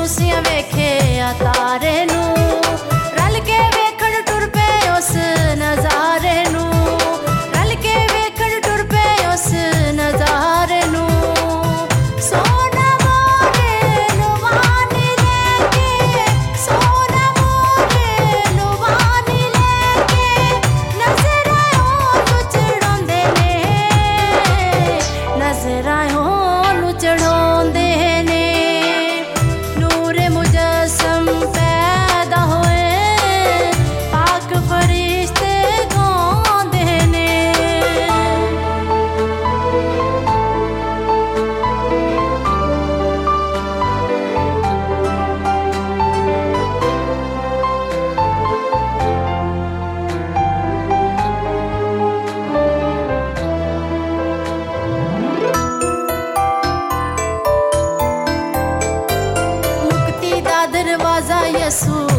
तुसियां वेखिया तारे नू, रल के वेखण टुर पे उस नज़ारे नू, रल के वेखण टुर पे उस नज़ारे नू। सोना मोरे नुवानी लेके, सोना मोरे नुवानी लेके, नज़रां ओनू चढ़ाउंदे ने, नज़रां ओनू चढ़ाउंदे ने। नूरे मुजस्सम पैदा होए, पाक फरिश्ते गाउंदे ने। मुक्ति दा दरवाजा यसू